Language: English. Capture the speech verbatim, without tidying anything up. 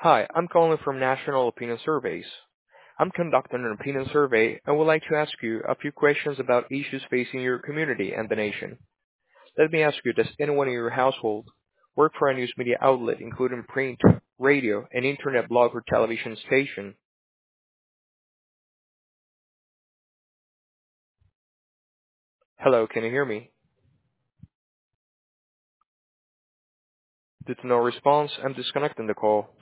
Hi, I'm calling from National Opinion Surveys. I'm conducting an opinion survey and would like to ask you a few questions about issues facing your community and the nation. Let me ask you, does anyone in your household work for a news media outlet, including print, radio, and internet blog or television station? Hello, can you hear me? Due to no response, I'm disconnecting the call.